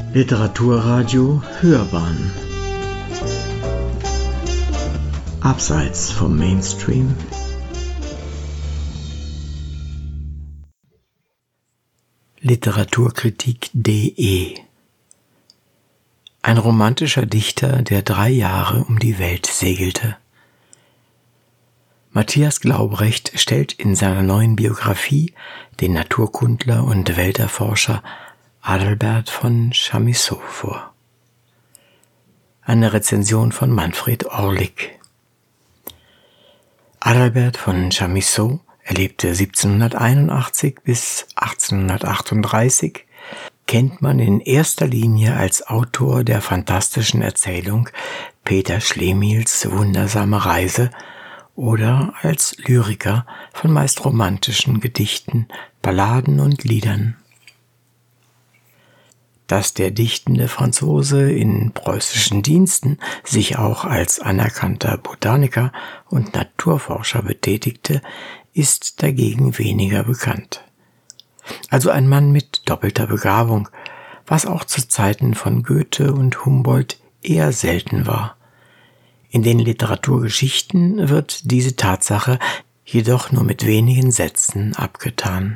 Literaturradio Hörbahn Abseits vom Mainstream. Literaturkritik.de. Ein romantischer Dichter, der 3 Jahre um die Welt segelte. Matthias Glaubrecht stellt in seiner neuen Biografie den Naturkundler und Welterforscher Adalbert von Chamisso vor. Eine Rezension von Manfred Orlik. Adalbert von Chamisso lebte 1781 bis 1838, kennt man in erster Linie als Autor der fantastischen Erzählung Peter Schlemihls Wundersame Reise oder als Lyriker von meist romantischen Gedichten, Balladen und Liedern. Dass der dichtende Franzose in preußischen Diensten sich auch als anerkannter Botaniker und Naturforscher betätigte, ist dagegen weniger bekannt. Also ein Mann mit doppelter Begabung, was auch zu Zeiten von Goethe und Humboldt eher selten war. In den Literaturgeschichten wird diese Tatsache jedoch nur mit wenigen Sätzen abgetan.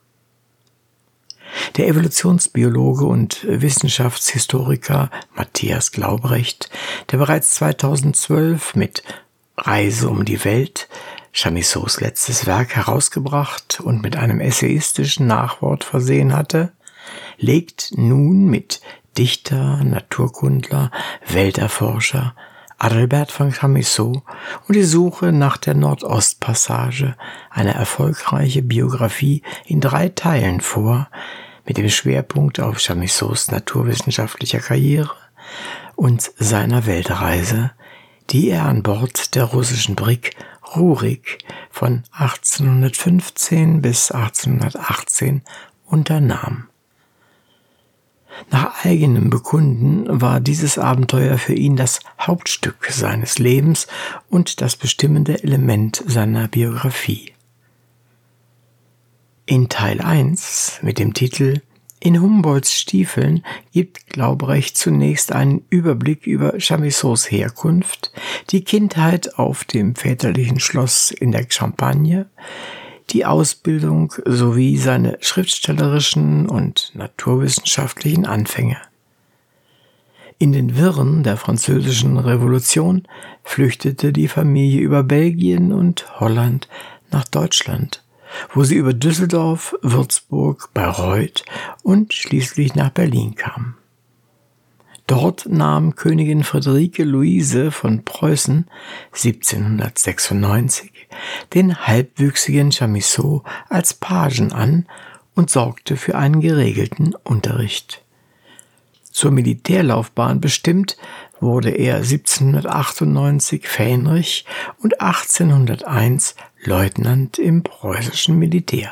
Der Evolutionsbiologe und Wissenschaftshistoriker Matthias Glaubrecht, der bereits 2012 mit Reise um die Welt Chamissos letztes Werk herausgebracht und mit einem essayistischen Nachwort versehen hatte, legt nun mit Dichter, Naturkundler, Welterforscher Adalbert von Chamisso und die Suche nach der Nordostpassage eine erfolgreiche Biografie in 3 Teilen vor, mit dem Schwerpunkt auf Chamissos naturwissenschaftlicher Karriere und seiner Weltreise, die er an Bord der russischen Brig Rurik von 1815 bis 1818 unternahm. Nach eigenem Bekunden war dieses Abenteuer für ihn das Hauptstück seines Lebens und das bestimmende Element seiner Biografie. In Teil 1 mit dem Titel »In Humboldts Stiefeln« gibt Glaubrecht zunächst einen Überblick über Chamissos Herkunft, die Kindheit auf dem väterlichen Schloss in der Champagne, die Ausbildung sowie seine schriftstellerischen und naturwissenschaftlichen Anfänge. In den Wirren der Französischen Revolution flüchtete die Familie über Belgien und Holland nach Deutschland, wo sie über Düsseldorf, Würzburg, Bayreuth und schließlich nach Berlin kam. Dort nahm Königin Friederike Luise von Preußen 1796 den halbwüchsigen Chamisso als Pagen an und sorgte für einen geregelten Unterricht. Zur Militärlaufbahn bestimmt wurde er 1798 Fähnrich und 1801 Leutnant im preußischen Militär.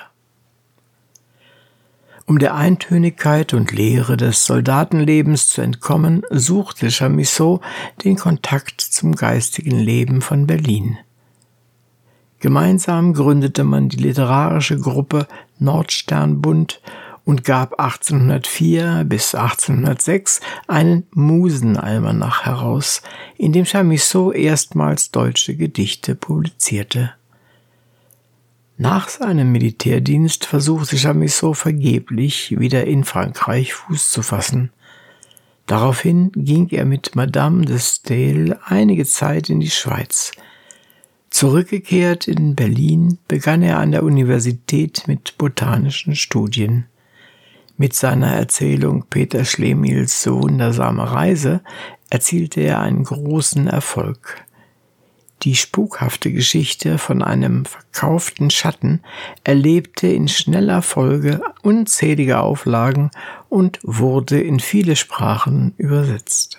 Um der Eintönigkeit und Leere des Soldatenlebens zu entkommen, suchte Chamisso den Kontakt zum geistigen Leben von Berlin. Gemeinsam gründete man die literarische Gruppe Nordsternbund und gab 1804 bis 1806 einen Musenalmanach heraus, in dem Chamisso erstmals deutsche Gedichte publizierte. Nach seinem Militärdienst versuchte Chamisso vergeblich, wieder in Frankreich Fuß zu fassen. Daraufhin ging er mit Madame de Staël einige Zeit in die Schweiz. Zurückgekehrt in Berlin begann er an der Universität mit botanischen Studien. Mit seiner Erzählung Peter Schlemihls Wundersame Reise erzielte er einen großen Erfolg. Die spukhafte Geschichte von einem verkauften Schatten erlebte in schneller Folge unzählige Auflagen und wurde in viele Sprachen übersetzt.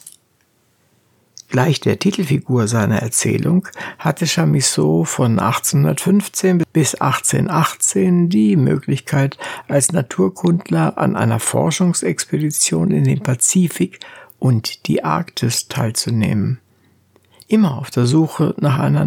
Gleich der Titelfigur seiner Erzählung hatte Chamisso von 1815 bis 1818 die Möglichkeit, als Naturkundler an einer Forschungsexpedition in den Pazifik und die Arktis teilzunehmen. Immer auf der Suche nach einer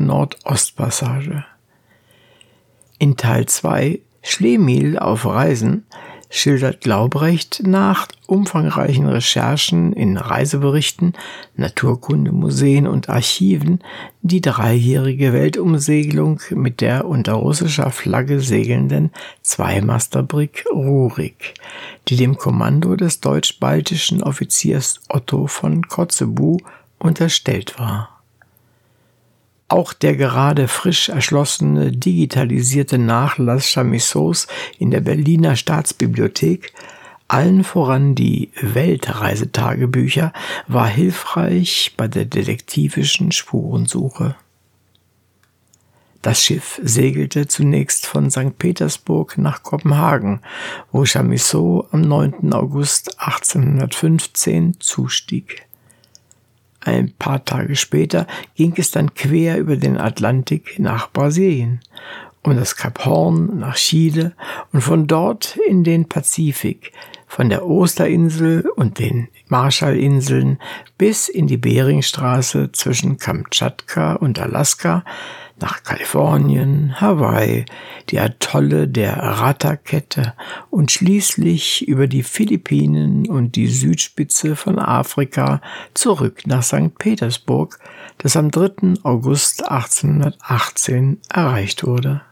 Nordostpassage. In Teil 2, Schlemihl auf Reisen, schildert Glaubrecht nach umfangreichen Recherchen in Reiseberichten, Naturkundemuseen und Archiven die dreijährige Weltumsegelung mit der unter russischer Flagge segelnden Zweimasterbrigg Rurik, die dem Kommando des deutsch-baltischen Offiziers Otto von Kotzebue unterstellt war. Auch der gerade frisch erschlossene digitalisierte Nachlass Chamissos in der Berliner Staatsbibliothek, allen voran die Weltreisetagebücher, war hilfreich bei der detektivischen Spurensuche. Das Schiff segelte zunächst von St. Petersburg nach Kopenhagen, wo Chamisso am 9. August 1815 zustieg. Ein paar Tage später ging es dann quer über den Atlantik nach Brasilien, um das Kap Horn nach Chile und von dort in den Pazifik, von der Osterinsel und den Marshallinseln bis in die Beringstraße zwischen Kamtschatka und Alaska, nach Kalifornien, Hawaii, die Atolle der Rata-Kette und schließlich über die Philippinen und die Südspitze von Afrika zurück nach St. Petersburg, das am 3. August 1818 erreicht wurde.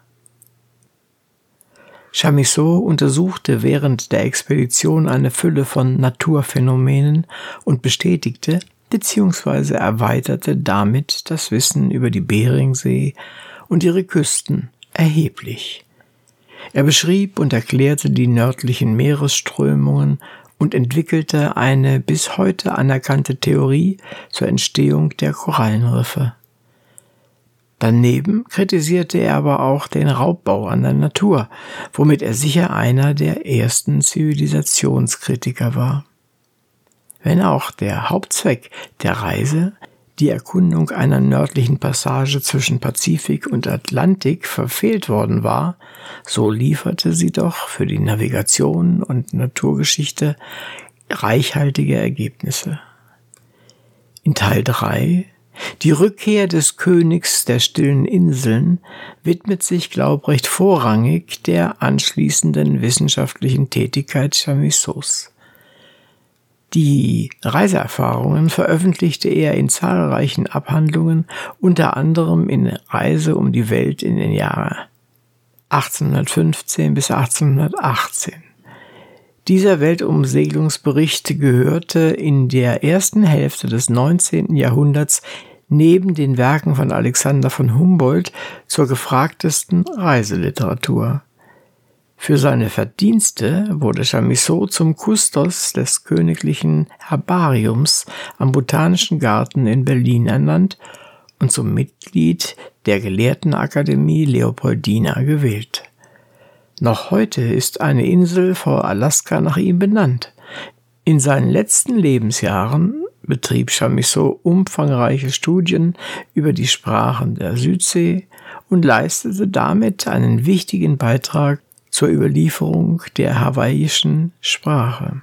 Chamisso untersuchte während der Expedition eine Fülle von Naturphänomenen und bestätigte bzw. erweiterte damit das Wissen über die Beringsee und ihre Küsten erheblich. Er beschrieb und erklärte die nördlichen Meeresströmungen und entwickelte eine bis heute anerkannte Theorie zur Entstehung der Korallenriffe. Daneben kritisierte er aber auch den Raubbau an der Natur, womit er sicher einer der ersten Zivilisationskritiker war. Wenn auch der Hauptzweck der Reise, die Erkundung einer nördlichen Passage zwischen Pazifik und Atlantik, verfehlt worden war, so lieferte sie doch für die Navigation und Naturgeschichte reichhaltige Ergebnisse. In Teil 3, die Rückkehr des Königs der stillen Inseln, widmet sich Glaubrecht vorrangig der anschließenden wissenschaftlichen Tätigkeit Chamissos. Die Reiseerfahrungen veröffentlichte er in zahlreichen Abhandlungen, unter anderem in Reise um die Welt in den Jahren 1815 bis 1818. Dieser Weltumsegelungsbericht gehörte in der ersten Hälfte des 19. Jahrhunderts neben den Werken von Alexander von Humboldt zur gefragtesten Reiseliteratur. Für seine Verdienste wurde Chamisso zum Kustos des Königlichen Herbariums am Botanischen Garten in Berlin ernannt und zum Mitglied der Gelehrtenakademie Leopoldina gewählt. Noch heute ist eine Insel vor Alaska nach ihm benannt. In seinen letzten Lebensjahren betrieb Chamisso umfangreiche Studien über die Sprachen der Südsee und leistete damit einen wichtigen Beitrag zur Überlieferung der hawaiischen Sprache.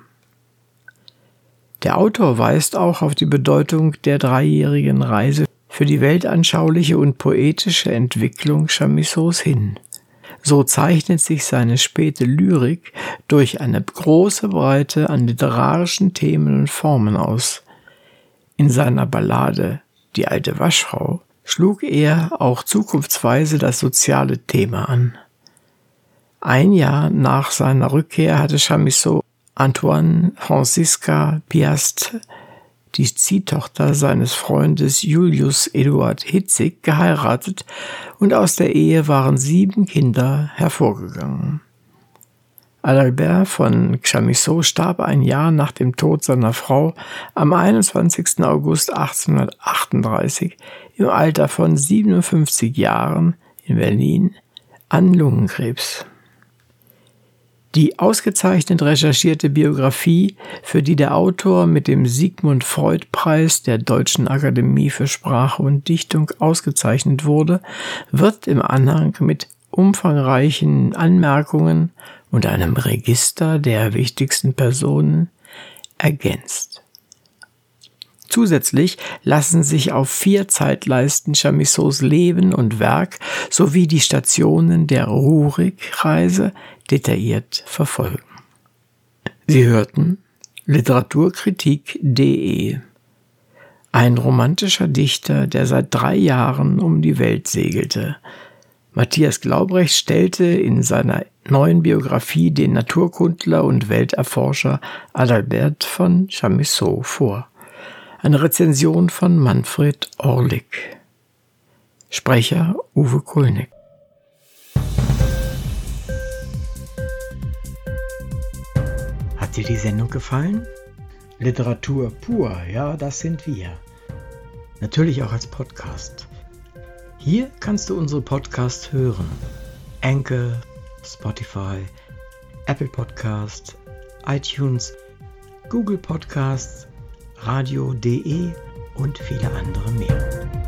Der Autor weist auch auf die Bedeutung der dreijährigen Reise für die weltanschauliche und poetische Entwicklung Chamissos hin. So zeichnet sich seine späte Lyrik durch eine große Breite an literarischen Themen und Formen aus. In seiner Ballade »Die alte Waschfrau« schlug er auch zukunftsweise das soziale Thema an. Ein Jahr nach seiner Rückkehr hatte Chamisso Antoine Francisca Piast, die Ziehtochter seines Freundes Julius Eduard Hitzig, geheiratet und aus der Ehe waren 7 Kinder hervorgegangen. Adalbert von Chamisso starb ein Jahr nach dem Tod seiner Frau am 21. August 1838 im Alter von 57 Jahren in Berlin an Lungenkrebs. Die ausgezeichnet recherchierte Biografie, für die der Autor mit dem Sigmund-Freud-Preis der Deutschen Akademie für Sprache und Dichtung ausgezeichnet wurde, wird im Anhang mit umfangreichen Anmerkungen und einem Register der wichtigsten Personen ergänzt. Zusätzlich lassen sich auf 4 Zeitleisten Chamissos Leben und Werk sowie die Stationen der Rurik-Reise detailliert verfolgen. Sie hörten Literaturkritik.de. Ein romantischer Dichter, der seit 3 Jahren um die Welt segelte. Matthias Glaubrecht stellte in seiner neuen Biografie den Naturkundler und Welterforscher Adalbert von Chamisso vor. Eine Rezension von Manfred Orlik. Sprecher Uwe Kulnig. Hat dir die Sendung gefallen? Literatur pur, ja, das sind wir. Natürlich auch als Podcast. Hier kannst du unsere Podcasts hören. Anchor, Spotify, Apple Podcasts, iTunes, Google Podcasts, radio.de und viele andere mehr.